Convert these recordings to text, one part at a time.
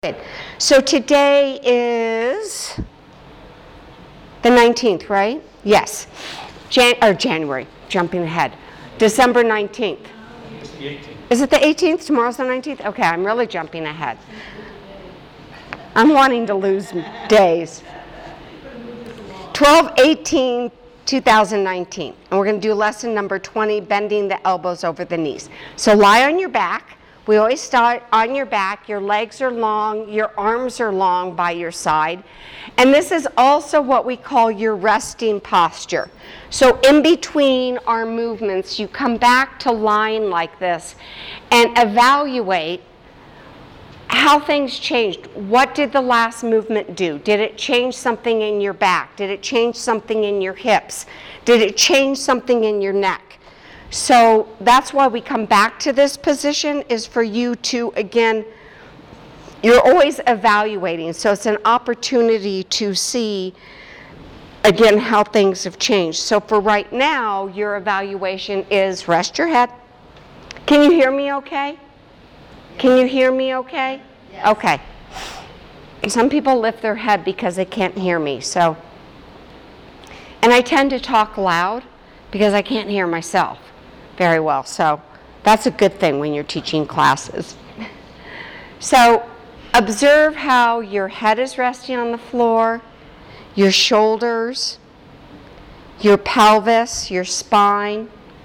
Good. So today is the 19th, right? Yes. January, jumping ahead. December 19th. It's the 18th. Is it the 18th? Tomorrow's the 19th? Okay, I'm really jumping ahead. I'm wanting to lose days. 12/18/2019. And we're going to do lesson number 20, bending the elbows over the knees. So lie on your back. We always start on your back. Your legs are long. Your arms are long by your side. And this is also what we call your resting posture. So in between our movements, you come back to lying like this and evaluate how things changed. What did the last movement do? Did it change something in your back? Did it change something in your hips? Did it change something in your neck? So that's why we come back to this position, is for you to, again, you're always evaluating. So it's an opportunity to see, again, how things have changed. So for right now, your evaluation is rest your head. Can you hear me okay? Can you hear me okay? Yes. Okay. Some people lift their head because they can't hear me. So, and I tend to talk loud because I can't hear myself very well. So that's a good thing when you're teaching classes. So observe how your head is resting on the floor, your shoulders, your pelvis, your spine.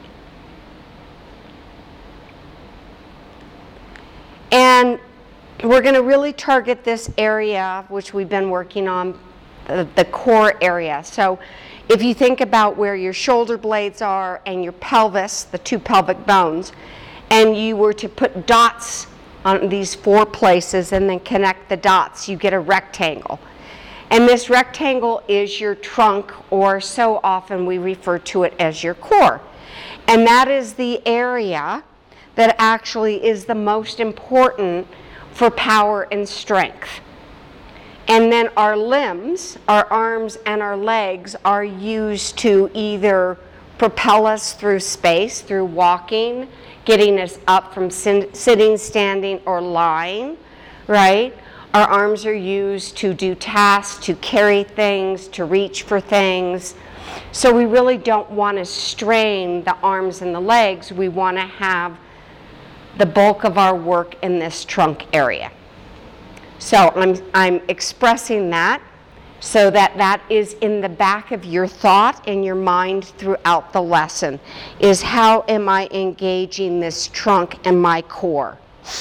And we're going to really target this area, which we've been working on, the core area. So if you think about where your shoulder blades are and your pelvis, the two pelvic bones, and you were to put dots on these four places and then connect the dots, you get a rectangle. And this rectangle is your trunk, or so often we refer to it as your core. And that is the area that actually is the most important for power and strength. And then our limbs, our arms and our legs, are used to either propel us through space, through walking, getting us up from sitting, standing, or lying, right? Our arms are used to do tasks, to carry things, to reach for things. So we really don't want to strain the arms and the legs. We want to have the bulk of our work in this trunk area. So I'm expressing that so that that is in the back of your thought and your mind throughout the lesson, is how am I engaging this trunk and my core.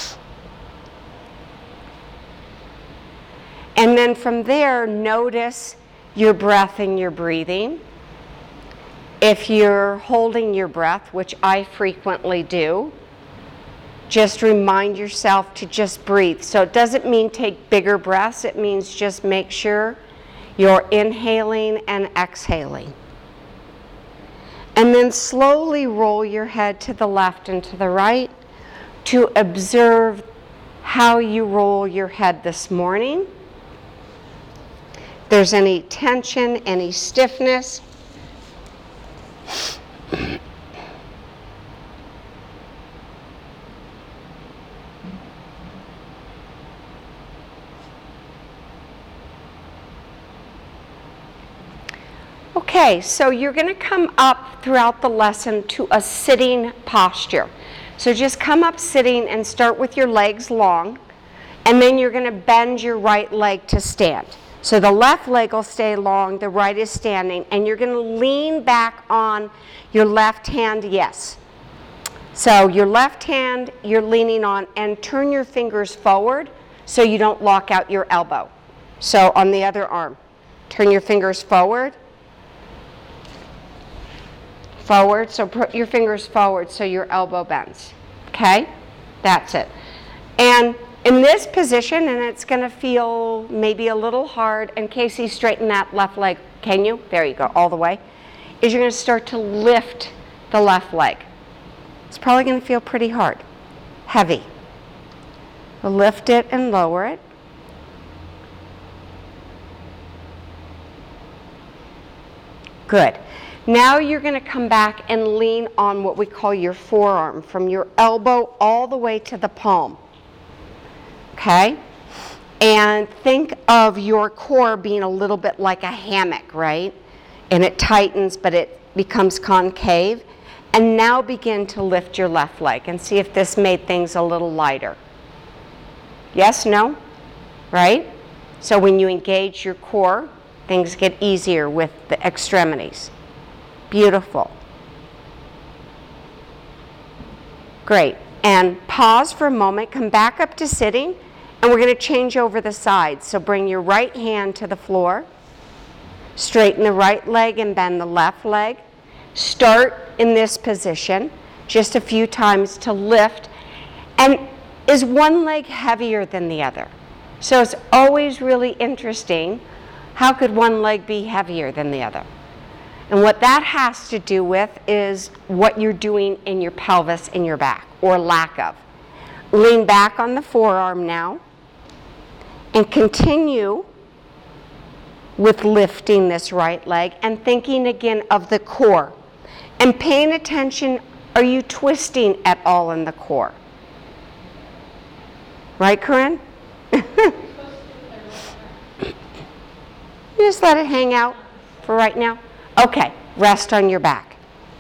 And then from there, notice your breath and your breathing. If you're holding your breath, which I frequently do, just remind yourself to just breathe. So it doesn't mean take bigger breaths. It means just make sure you're inhaling and exhaling. And then slowly roll your head to the left and to the right to observe how you roll your head this morning. If there's any tension, any stiffness. Okay, so you're going to come up throughout the lesson to a sitting posture. So just come up sitting and start with your legs long, and then you're going to bend your right leg to stand. So the left leg will stay long, the right is standing, and you're going to lean back on your left hand, yes. So your left hand you're leaning on, and turn your fingers forward so you don't lock out your elbow. So on the other arm, turn your fingers forward. Forward, so put your fingers forward so your elbow bends. Okay? That's it. And in this position, and it's going to feel maybe a little hard, and Casey, straighten that left leg. Can you? There you go, all the way. Is you're going to start to lift the left leg. It's probably going to feel pretty hard, heavy. We'll lift it and lower it. Good. Now you're going to come back and lean on what we call your forearm, from your elbow all the way to the palm. Okay? And think of your core being a little bit like a hammock, right? And it tightens, but it becomes concave. And now begin to lift your left leg and see if this made things a little lighter. Yes, no? Right? So when you engage your core, things get easier with the extremities. Beautiful. Great. And pause for a moment, come back up to sitting, and we're going to change over the sides. So bring your right hand to the floor, straighten the right leg and bend the left leg. Start in this position just a few times to lift. And is one leg heavier than the other? So it's always really interesting, how could one leg be heavier than the other? And what that has to do with is what you're doing in your pelvis and your back, or lack of. Lean back on the forearm now and continue with lifting this right leg and thinking again of the core. And paying attention, are you twisting at all in the core? Right, Corinne? Just let it hang out for right now. Okay, rest on your back.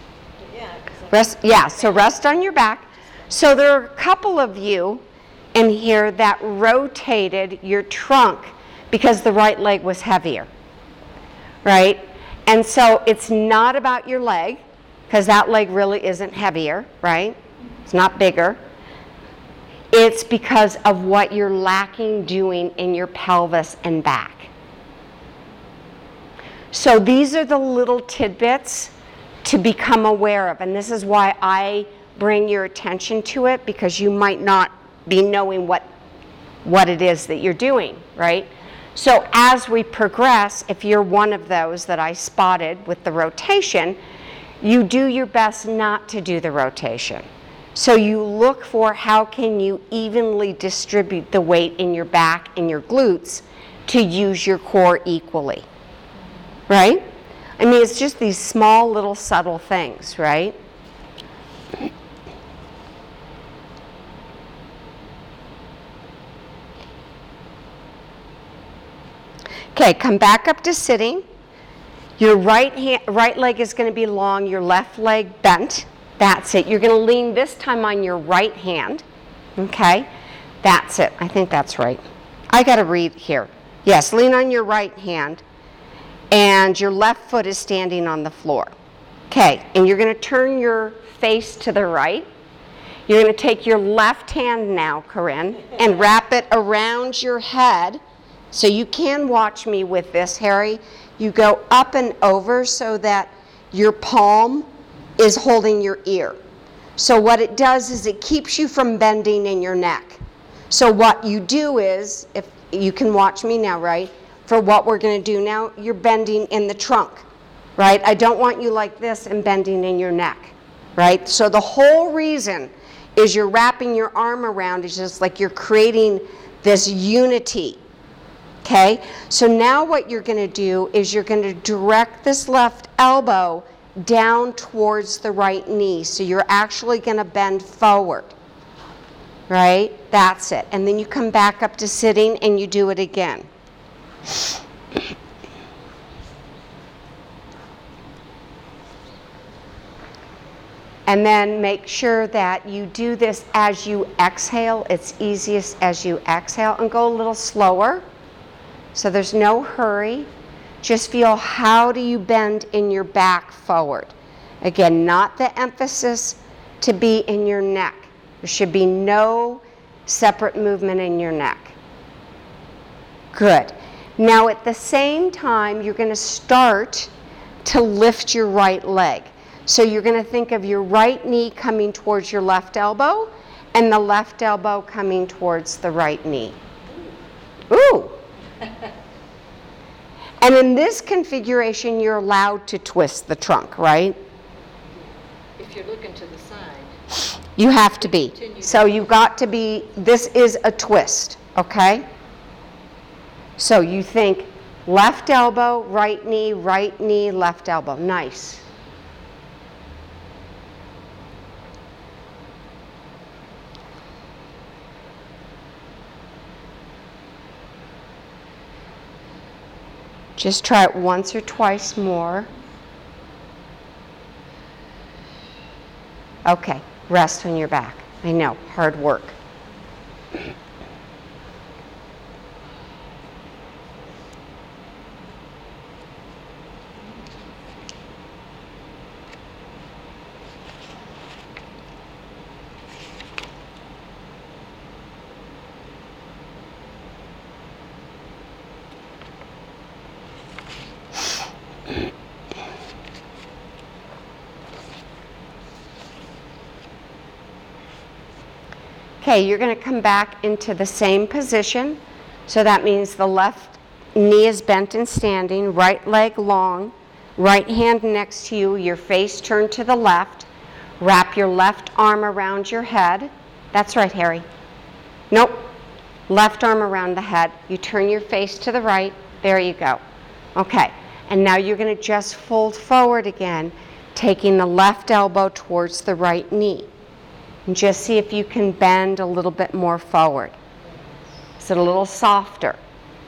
So rest on your back. So there are a couple of you in here that rotated your trunk because the right leg was heavier, right? And so it's not about your leg, because that leg really isn't heavier, right? It's not bigger. It's because of what you're lacking doing in your pelvis and back. So these are the little tidbits to become aware of, and this is why I bring your attention to it, because you might not be knowing what it is that you're doing, right? So as we progress, if you're one of those that I spotted with the rotation, you do your best not to do the rotation. So you look for how can you evenly distribute the weight in your back and your glutes to use your core equally, right? I mean, it's just these small little subtle things, right? Okay, come back up to sitting. Your right leg is going to be long, your left leg bent. That's it. You're going to lean this time on your right hand. Okay? That's it. I think that's right. I got to read here. Yes, lean on your right hand, and your left foot is standing on the floor. Okay, and you're going to turn your face to the right. You're going to take your left hand now, Corinne, and wrap it around your head. So you can watch me with this, Harry. You go up and over so that your palm is holding your ear. So what it does is it keeps you from bending in your neck. So what you do is, if you can watch me now, right? For what we're going to do now, you're bending in the trunk, right? I don't want you like this and bending in your neck, right? So the whole reason is you're wrapping your arm around, it's just like you're creating this unity. Okay, so now what you're going to do is you're going to direct this left elbow down towards the right knee. So you're actually going to bend forward, right? That's it. And then you come back up to sitting and you do it again. And then make sure that you do this as you exhale. It's easiest as you exhale, and go a little slower. So there's no hurry. Just feel, how do you bend in your back forward? Again, not the emphasis to be in your neck. There should be no separate movement in your neck. Good. Now at the same time, you're going to start to lift your right leg. So you're going to think of your right knee coming towards your left elbow and the left elbow coming towards the right knee. Ooh. And in this configuration, you're allowed to twist the trunk, right? If you're looking to the side. You have to be. So you've got to be, this is a twist, okay? So you think left elbow, right knee, left elbow. Nice. Just try it once or twice more. Okay, rest on your back. I know, hard work. Okay, you're going to come back into the same position. So that means the left knee is bent and standing, right leg long, right hand next to you, your face turned to the left. Wrap your left arm around your head. That's right, Harry. Nope. Left arm around the head. You turn your face to the right. There you go. Okay, and now you're going to just fold forward again, taking the left elbow towards the right knee. And just see if you can bend a little bit more forward. Is it a little softer?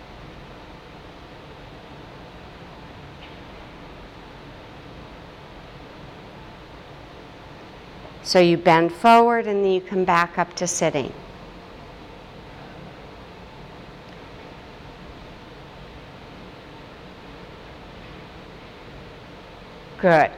So you bend forward and then you come back up to sitting. Good.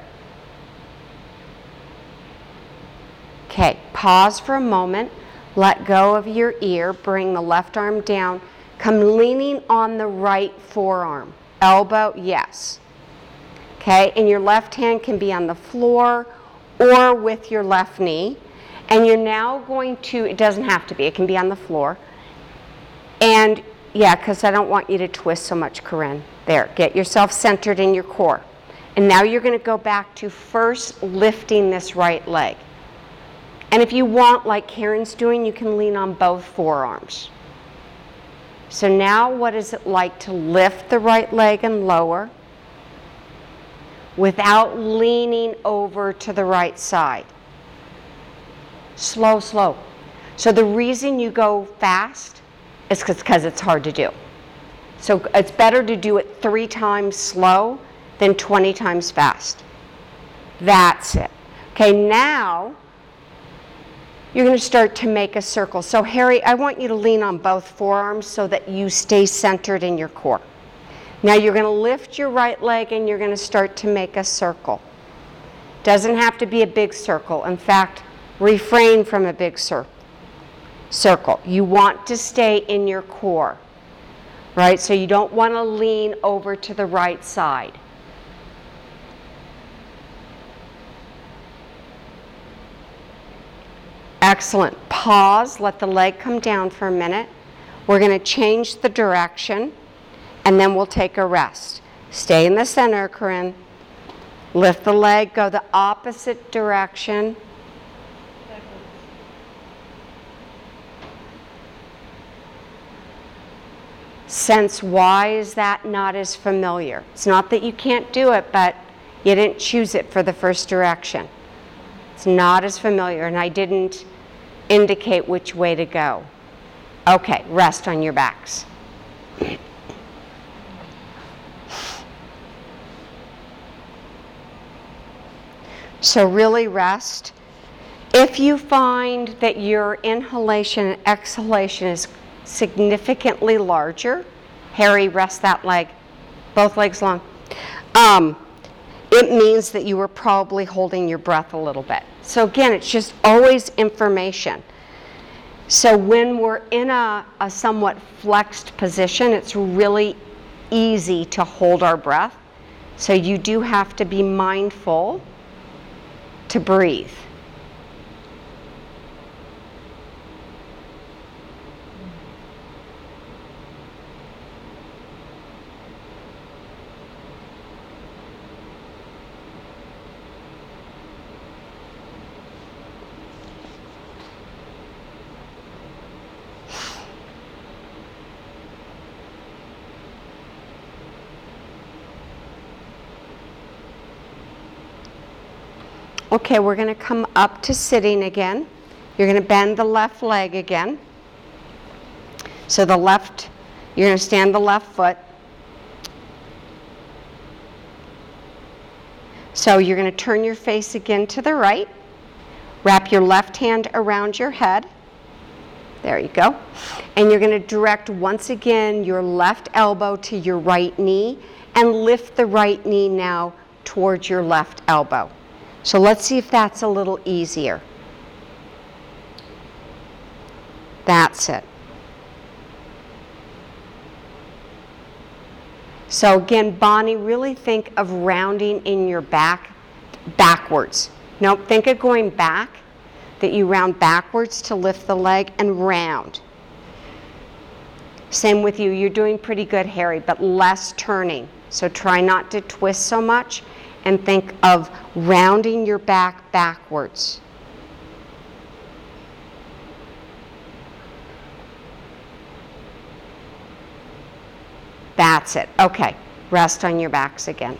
Okay, pause for a moment, let go of your ear, bring the left arm down, come leaning on the right forearm. Elbow, yes. Okay, and your left hand can be on the floor or with your left knee. And you're now going to, it doesn't have to be, it can be on the floor. And yeah, because I don't want you to twist so much, Corinne. There, get yourself centered in your core. And now you're going to go back to first lifting this right leg. And if you want, like Karen's doing, you can lean on both forearms. So now what is it like to lift the right leg and lower without leaning over to the right side? Slow, slow. So the reason you go fast is because it's hard to do. So it's better to do it 3 times slow than 20 times fast. That's it. Okay, now you're going to start to make a circle. So Harry, I want you to lean on both forearms so that you stay centered in your core. Now you're going to lift your right leg and you're going to start to make a circle. Doesn't have to be a big circle. In fact, refrain from a big circle. You want to stay in your core, right? So you don't want to lean over to the right side. Excellent. Pause, let the leg come down for a minute. We're going to change the direction, and then we'll take a rest. Stay in the center, Corinne. Lift the leg, go the opposite direction. Sense, why is that not as familiar? It's not that you can't do it, but you didn't choose it for the first direction. It's not as familiar, and I didn't indicate which way to go. Okay, rest on your backs. So really rest. If you find that your inhalation and exhalation is significantly larger, Harry, rest that leg, both legs long. It means that you were probably holding your breath a little bit. So again, it's just always information. So when we're in a somewhat flexed position, it's really easy to hold our breath. So you do have to be mindful to breathe. Okay, we're going to come up to sitting again. You're going to bend the left leg again. So you're going to stand the left foot. So you're going to turn your face again to the right. Wrap your left hand around your head. There you go. And you're going to direct once again your left elbow to your right knee and lift the right knee now towards your left elbow. So let's see if that's a little easier. That's it. So again, Bonnie, really think of rounding in your back backwards. Nope, think of going back, that you round backwards to lift the leg and round. Same with you. You're doing pretty good, Harry, but less turning. So try not to twist so much and think of rounding your back backwards. That's it. Okay. Rest on your backs again.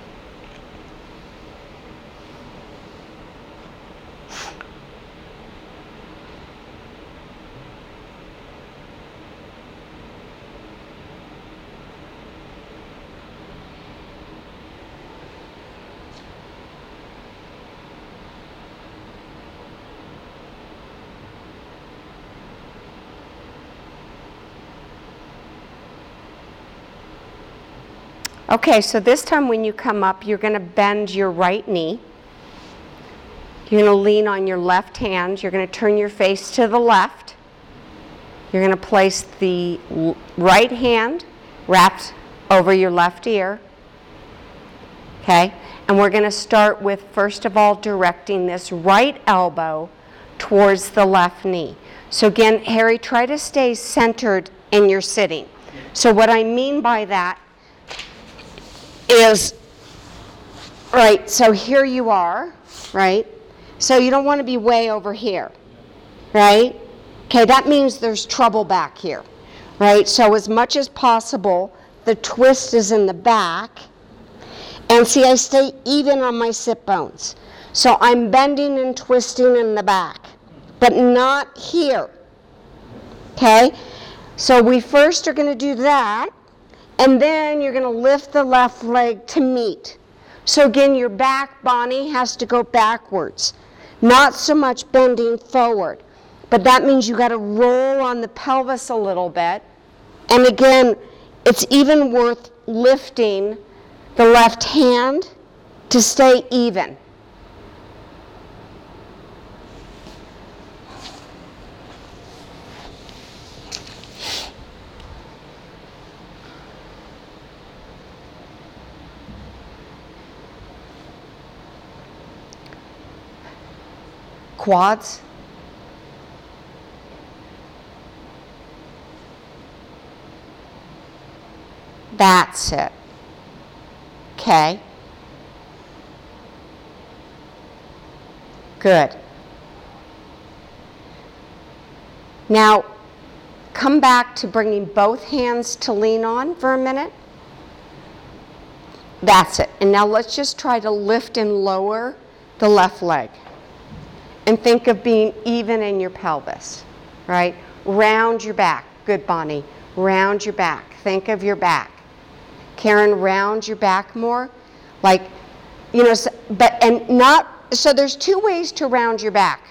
Okay, so this time when you come up, you're going to bend your right knee. You're going to lean on your left hand. You're going to turn your face to the left. You're going to place the right hand wrapped over your left ear. Okay, and we're going to start with, first of all, directing this right elbow towards the left knee. So again, Harry, try to stay centered in your sitting. So what I mean by that is, right, so here you are, right? So you don't want to be way over here, right? Okay, that means there's trouble back here, right? So as much as possible, the twist is in the back. And see, I stay even on my sit bones. So I'm bending and twisting in the back, but not here, okay? So we first are going to do that. And then you're going to lift the left leg to meet. So again, your back, Bonnie, has to go backwards. Not so much bending forward. But that means you got to roll on the pelvis a little bit. And again, it's even worth lifting the left hand to stay even. Quads. That's it. Okay. Good. Now, come back to bringing both hands to lean on for a minute. That's it. And now let's just try to lift and lower the left leg. And think of being even in your pelvis, right? Round your back. Good, Bonnie. Round your back. Think of your back. Karen, round your back more. Like, you know, so there's two ways to round your back.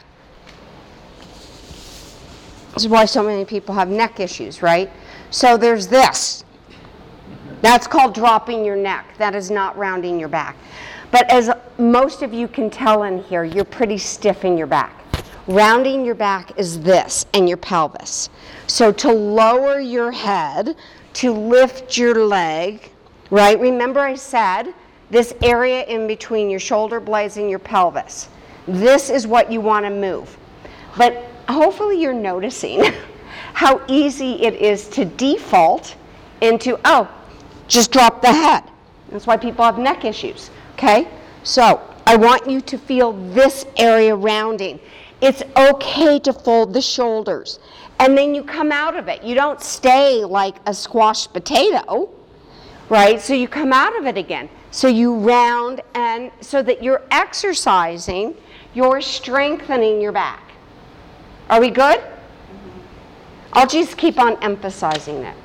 This is why so many people have neck issues, right? So there's this. That's called dropping your neck. That is not rounding your back. But as most of you can tell in here, you're pretty stiff in your back. Rounding your back is this and your pelvis. So to lower your head, to lift your leg, right? Remember I said this area in between your shoulder blades and your pelvis. This is what you want to move. But hopefully you're noticing how easy it is to default into, oh, just drop the head. That's why people have neck issues. Okay, so I want you to feel this area rounding. It's okay to fold the shoulders. And then you come out of it. You don't stay like a squashed potato, right? So you come out of it again. So you round, and so that you're exercising, you're strengthening your back. Are we good? I'll just keep on emphasizing it.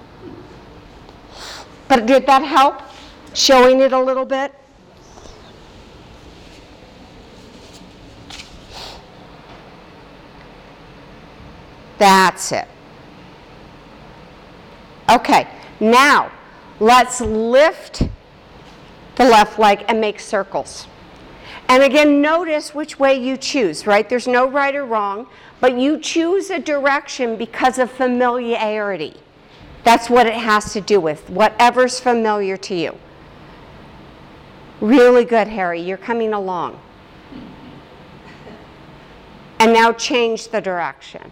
But did that help? Showing it a little bit? That's it. Okay, now let's lift the left leg and make circles. And again, notice which way you choose, right? There's no right or wrong, but you choose a direction because of familiarity. That's what it has to do with, whatever's familiar to you. Really good, Harry. You're coming along. And now change the direction.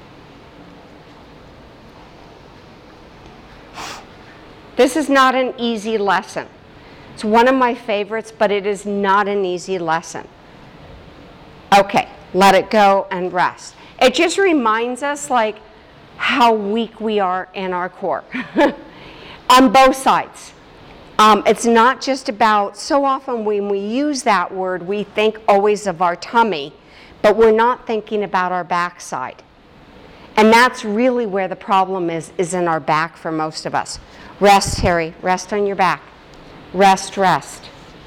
This is not an easy lesson. It's one of my favorites, but it is not an easy lesson. Okay, let it go and rest. It just reminds us like how weak we are in our core on both sides. It's not just about, so often when we use that word, we think always of our tummy, but we're not thinking about our backside. And that's really where the problem is in our back for most of us. Rest, Harry, rest on your back. Rest, rest.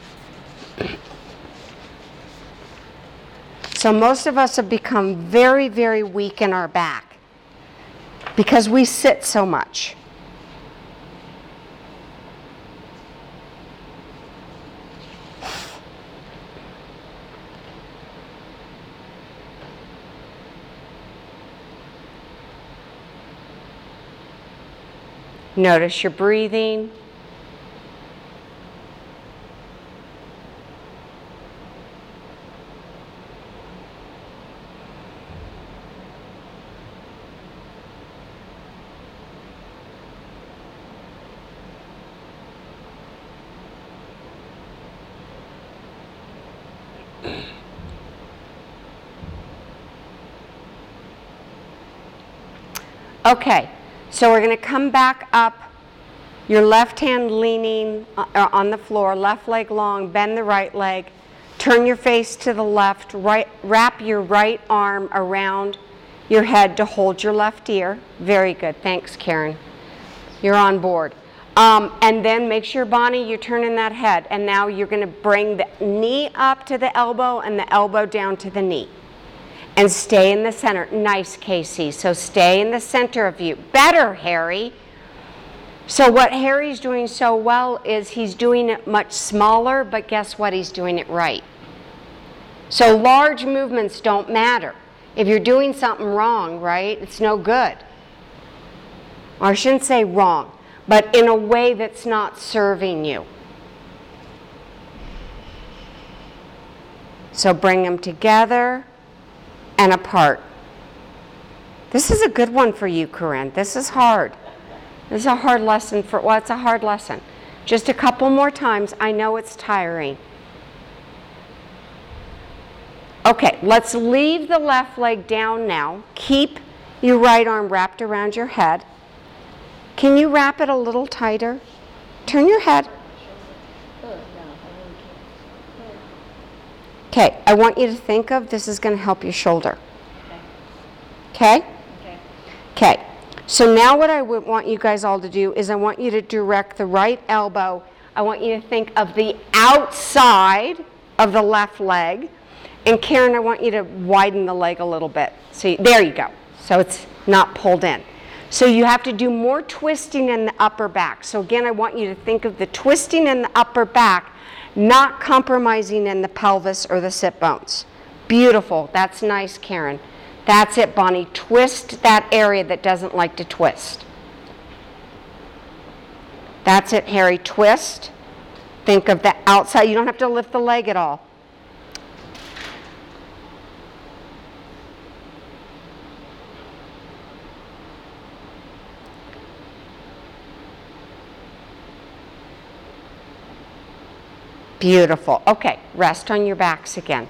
So most of us have become very, very weak in our back because we sit so much. Notice your breathing. Okay, so we're going to come back up, your left hand leaning on the floor, left leg long, bend the right leg, turn your face to the left, wrap your right arm around your head to hold your left ear. Very good, thanks Karen. You're on board. And then make sure, Bonnie, you're turning that head. And now you're going to bring the knee up to the elbow and the elbow down to the knee. And stay in the center. Nice, Casey. So stay in the center of you. Better, Harry. So what Harry's doing so well is he's doing it much smaller, but guess what? He's doing it right. So large movements don't matter. If you're doing something wrong, right, it's no good. Or I shouldn't say wrong, but in a way that's not serving you. So bring them together and apart. This is a good one for you, Corinne. This is hard. This is a hard lesson well, it's a hard lesson. Just a couple more times. I know it's tiring. Okay, let's leave the left leg down now. Keep your right arm wrapped around your head. Can you wrap it a little tighter? Turn your head. Okay, I want you to think of this is going to help your shoulder. Okay? Okay. So now what I would want you guys all to do is I want you to direct the right elbow. I want you to think of the outside of the left leg. And Karen, I want you to widen the leg a little bit. So there you go. So it's not pulled in. So you have to do more twisting in the upper back. So again, I want you to think of the twisting in the upper back, not compromising in the pelvis or the sit bones. Beautiful. That's nice, Karen. That's it, Bonnie. Twist that area that doesn't like to twist. That's it, Harry. Twist. Think of the outside. You don't have to lift the leg at all. Beautiful. Okay, rest on your backs again.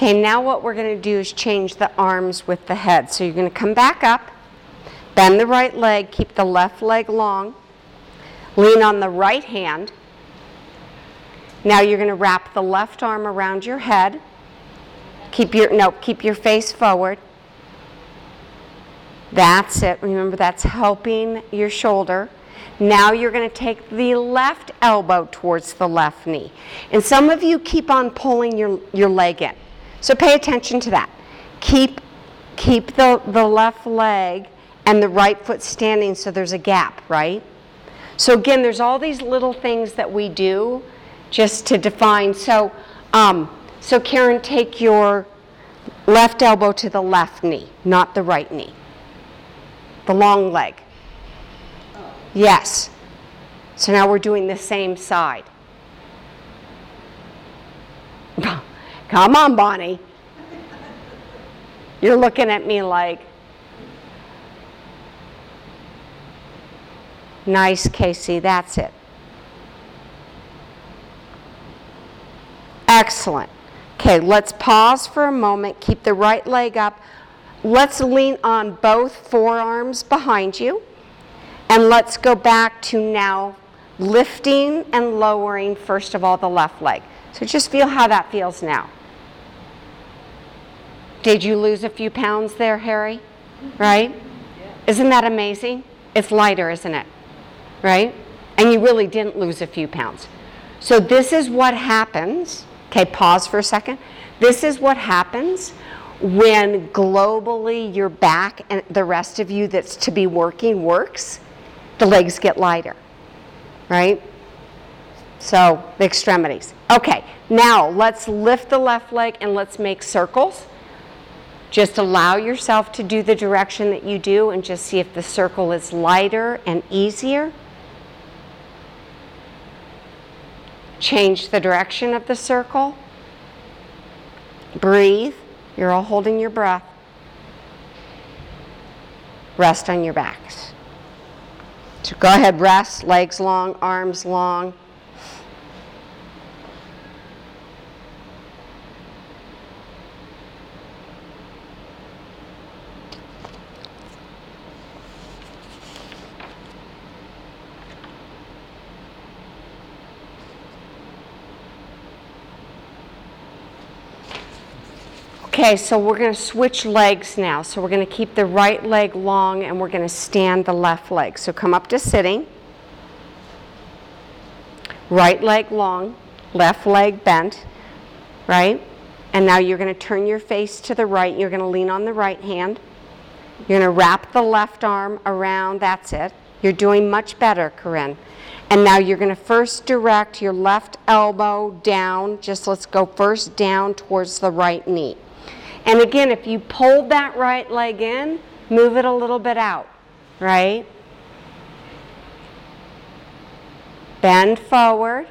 Okay, now what we're going to do is change the arms with the head. So you're going to come back up, bend the right leg, keep the left leg long, lean on the right hand. Now you're going to wrap the left arm around your head. Keep your face forward. That's it. Remember, that's helping your shoulder. Now you're going to take the left elbow towards the left knee. And some of you keep on pulling your leg in. So pay attention to that. Keep the left leg and the right foot standing so there's a gap, right? So again, there's all these little things that we do just to define. So Karen, take your left elbow to the left knee, not the right knee. The long leg. Yes. So now we're doing the same side. Come on, Bonnie. You're looking at me like, nice, Casey, that's it. Excellent. Okay, let's pause for a moment. Keep the right leg up. Let's lean on both forearms behind you. And let's go back to now lifting and lowering, first of all, the left leg. So just feel how that feels now. Did you lose a few pounds there, Harry? Right? Yeah. Isn't that amazing? It's lighter, isn't it? Right? And you really didn't lose a few pounds. So this is what happens. Okay, pause for a second. This is what happens when globally your back and the rest of you that's to be working works. The legs get lighter, right? So the extremities. Okay, now let's lift the left leg and let's make circles. Just allow yourself to do the direction that you do and just see if the circle is lighter and easier. Change the direction of the circle. Breathe. You're all holding your breath. Rest on your backs. So go ahead, rest, legs long, arms long. Okay, so we're going to switch legs now. So we're going to keep the right leg long and we're going to stand the left leg. So come up to sitting. Right leg long, left leg bent, right? And now you're going to turn your face to the right. You're going to lean on the right hand. You're going to wrap the left arm around. That's it. You're doing much better, Corinne. And now you're going to first direct your left elbow down. Just let's go first down towards the right knee. And again, if you pulled that right leg in, move it a little bit out, right? Bend forward.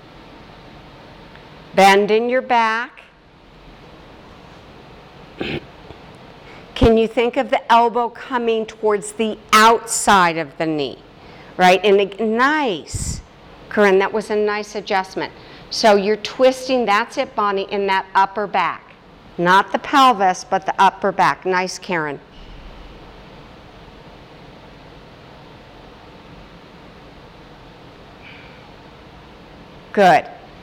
Bend in your back. Can you think of the elbow coming towards the outside of the knee, right? And nice. Corinne, that was a nice adjustment. So you're twisting, that's it, Bonnie, in that upper back. Not the pelvis, but the upper back. Nice, Karen. Good.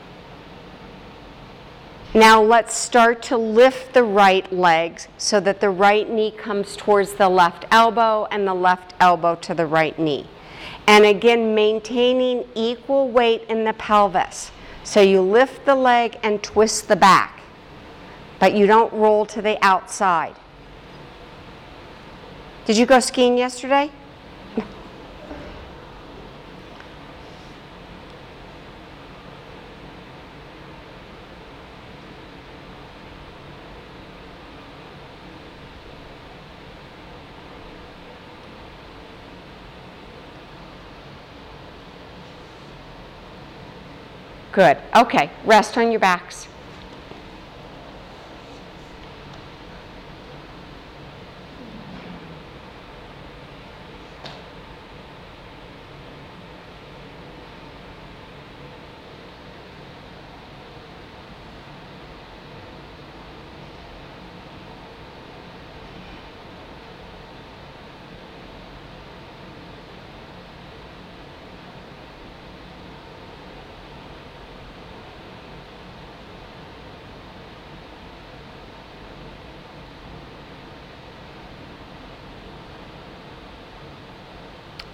Now let's start to lift the right legs so that the right knee comes towards the left elbow and the left elbow to the right knee. And again, maintaining equal weight in the pelvis. So you lift the leg and twist the back. But you don't roll to the outside. Did you go skiing yesterday? Good. Okay, rest on your backs.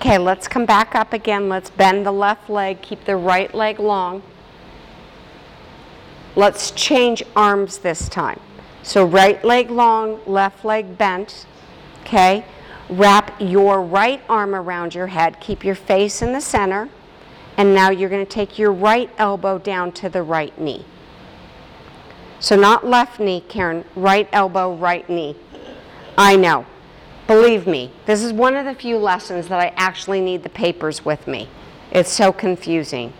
Okay, let's come back up again. Let's bend the left leg, keep the right leg long. Let's change arms this time. So right leg long, left leg bent, okay? Wrap your right arm around your head, keep your face in the center, and now you're going to take your right elbow down to the right knee. So not left knee, Karen, right elbow, right knee. I know. Believe me, this is one of the few lessons that I actually need the papers with me. It's so confusing.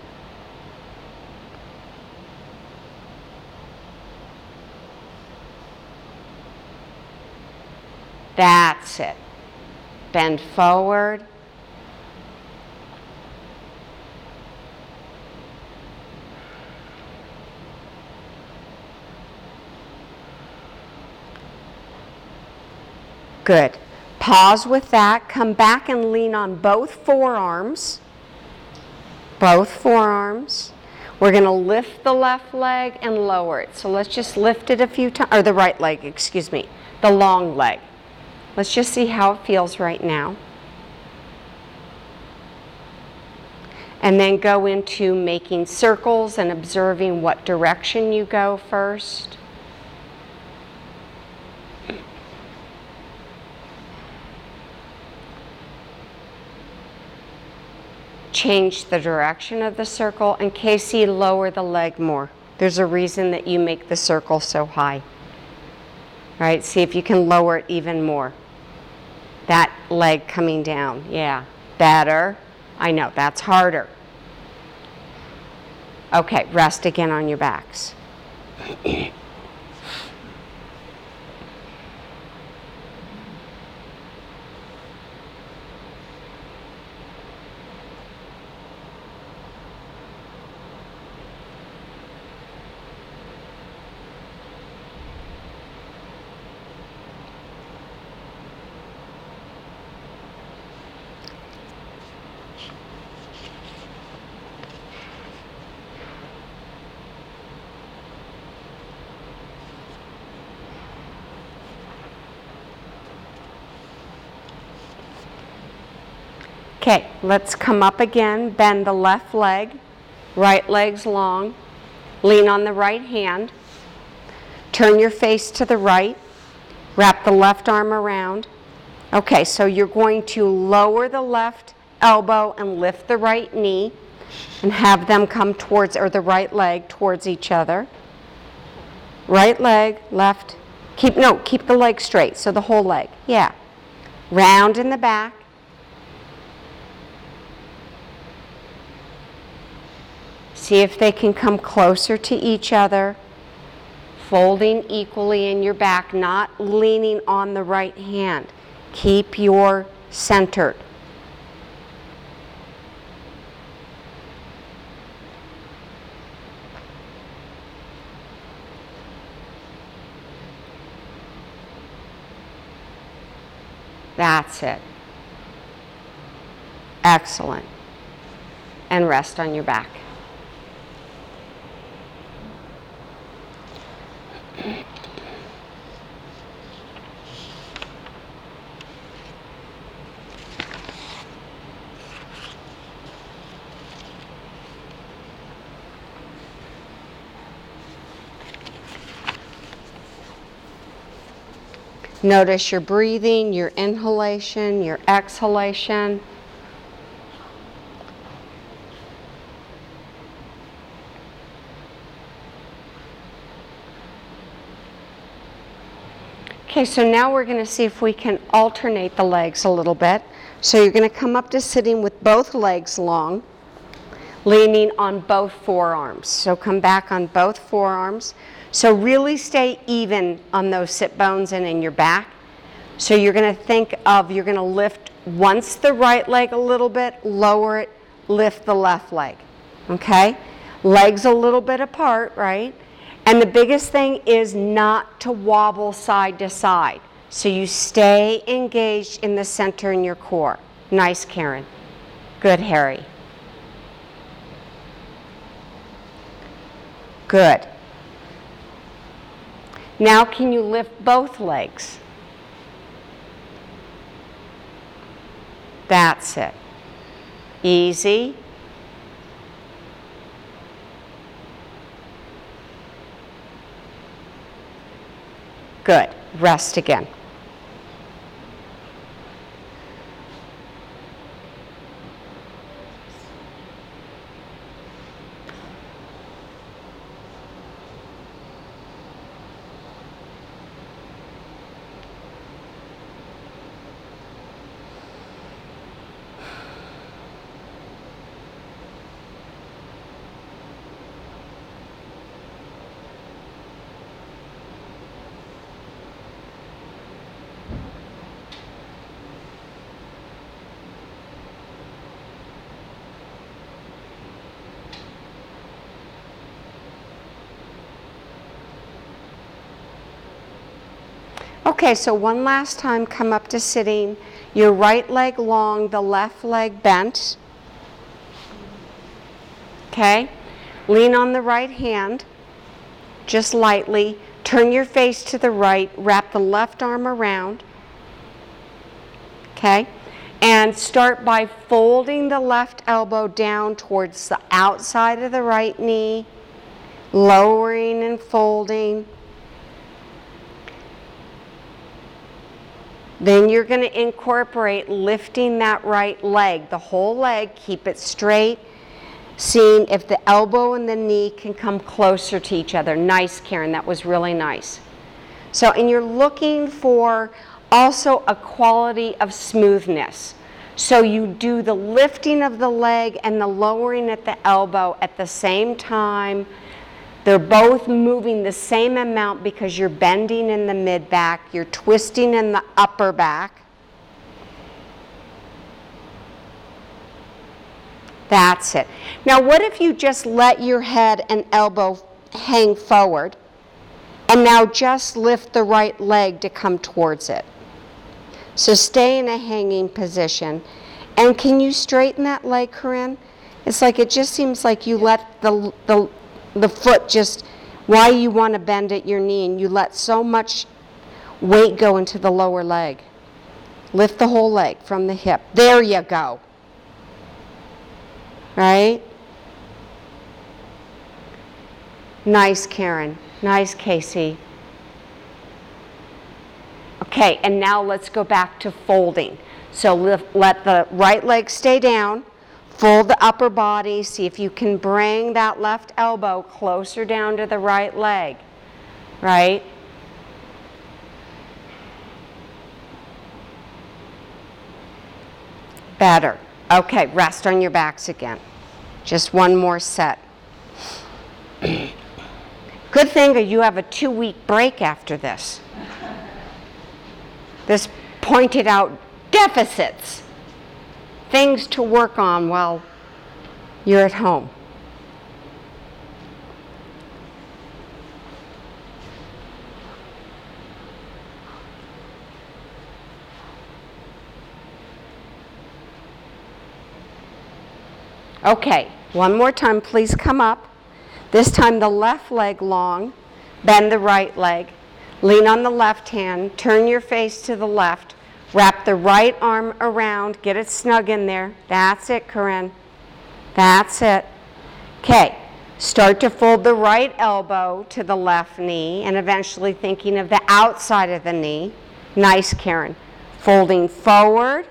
That's it. Bend forward. Good. Pause with that. Come back and lean on both forearms. Both forearms. We're going to lift the left leg and lower it. So let's just lift it a few times, or the right leg, excuse me, the long leg. Let's just see how it feels right now. And then go into making circles and observing what direction you go first. Change the direction of the circle, and Casey, lower the leg more. There's a reason that you make the circle so high. All right, see if you can lower it even more. That leg coming down, yeah, better. I know, that's harder. Okay, rest again on your backs. Okay, let's come up again, bend the left leg, right leg's long, lean on the right hand, turn your face to the right, wrap the left arm around. Okay, so you're going to lower the left elbow and lift the right knee and have them come towards, or the right leg towards each other. Right leg, left, keep the leg straight, so the whole leg, yeah. Round in the back. See if they can come closer to each other, folding equally in your back, not leaning on the right hand. Keep your centered. That's it. Excellent. And rest on your back. Notice your breathing, your inhalation, your exhalation. Okay, so now we're going to see if we can alternate the legs a little bit. So you're going to come up to sitting with both legs long, leaning on both forearms. So come back on both forearms. So really stay even on those sit bones and in your back. So you're going to think of, you're going to lift once the right leg a little bit, lower it, lift the left leg. Okay? Legs a little bit apart, right? And the biggest thing is not to wobble side to side. So you stay engaged in the center in your core. Nice, Karen. Good, Harry. Good. Now can you lift both legs? That's it. Easy. Good. Rest again. Okay, so one last time, come up to sitting. Your right leg long, the left leg bent. Okay? Lean on the right hand, just lightly. Turn your face to the right, wrap the left arm around. Okay? And start by folding the left elbow down towards the outside of the right knee, lowering and folding. Then you're going to incorporate lifting that right leg, the whole leg, keep it straight, seeing if the elbow and the knee can come closer to each other. Nice, Karen, that was really nice. So, and you're looking for also a quality of smoothness. So you do the lifting of the leg and the lowering at the elbow at the same time. They're both moving the same amount because you're bending in the mid-back, you're twisting in the upper back. That's it. Now what if you just let your head and elbow hang forward and now just lift the right leg to come towards it? So stay in a hanging position. And can you straighten that leg, Corinne? It's like it just seems like you let the foot just, why you want to bend at your knee, and you let so much weight go into the lower leg. Lift the whole leg from the hip. There you go. Right? Nice, Karen. Nice, Casey. Okay, and now let's go back to folding. So let the right leg stay down. Fold the upper body. See if you can bring that left elbow closer down to the right leg. Right? Better. Okay, rest on your backs again. Just one more set. Good thing you have a 2-week break after this. This pointed out deficits. Things to work on while you're at home. Okay, one more time, please come up. This time the left leg long, bend the right leg, lean on the left hand, turn your face to the left, wrap the right arm around, get it snug in there. That's it, Corinne. That's it. Okay, start to fold the right elbow to the left knee and eventually thinking of the outside of the knee. Nice, Karen. Folding forward.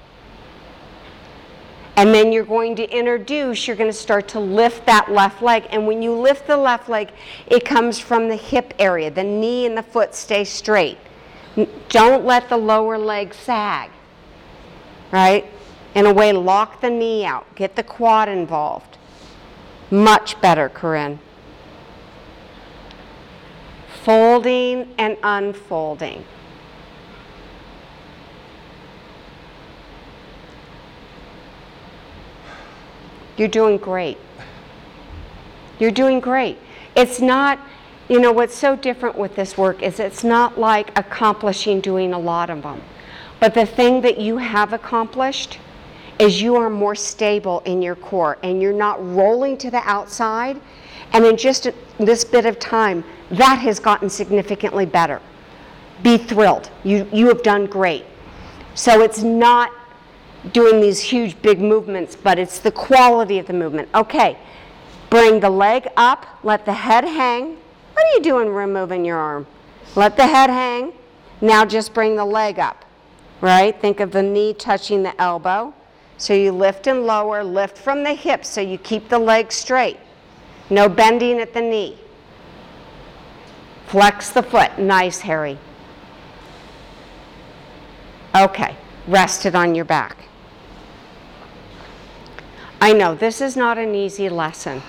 And then you're going to introduce, you're going to start to lift that left leg. And when you lift the left leg, it comes from the hip area. The knee and the foot stay straight. Don't let the lower leg sag, right? In a way, lock the knee out. Get the quad involved. Much better, Corinne. Folding and unfolding. You're doing great. You're doing great. It's not, you know, what's so different with this work is it's not like accomplishing doing a lot of them. But the thing that you have accomplished is you are more stable in your core and you're not rolling to the outside. And in just this bit of time, that has gotten significantly better. Be thrilled. You have done great. So it's not doing these huge big movements, but it's the quality of the movement. Okay, bring the leg up, let the head hang. What are you doing removing your arm? Let the head hang. Now just bring the leg up, right? Think of the knee touching the elbow. So you lift and lower, lift from the hips so you keep the leg straight. No bending at the knee. Flex the foot. Nice, Harry. Okay, rest it on your back. I know, this is not an easy lesson.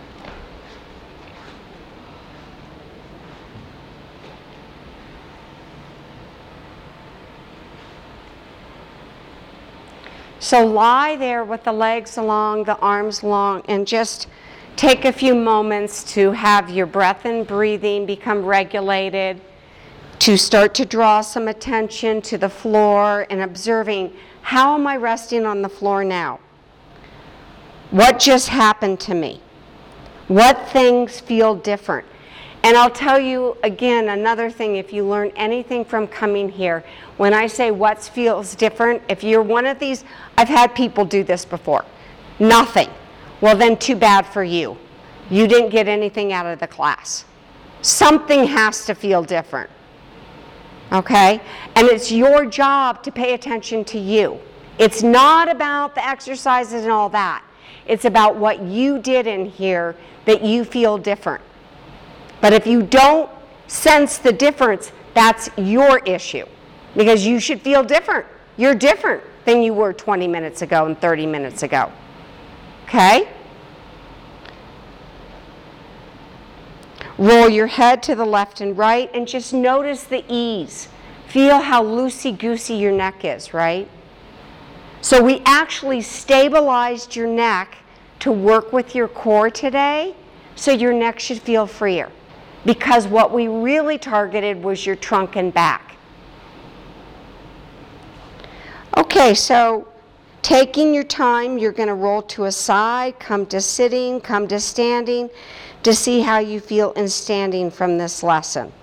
So lie there with the legs long, the arms long, and just take a few moments to have your breath and breathing become regulated, to start to draw some attention to the floor and observing, how am I resting on the floor now? What just happened to me? What things feel different? And I'll tell you again, another thing, if you learn anything from coming here, when I say what feels different, if you're one of these, I've had people do this before. Nothing. Well, then too bad for you. You didn't get anything out of the class. Something has to feel different. Okay? And it's your job to pay attention to you. It's not about the exercises and all that. It's about what you did in here that you feel different. But if you don't sense the difference, that's your issue. Because you should feel different. You're different than you were 20 minutes ago and 30 minutes ago. Okay? Roll your head to the left and right and just notice the ease. Feel how loosey-goosey your neck is, right? So we actually stabilized your neck to work with your core today, so your neck should feel freer. Because what we really targeted was your trunk and back. Okay, so taking your time, you're going to roll to a side, come to sitting, come to standing, to see how you feel in standing from this lesson.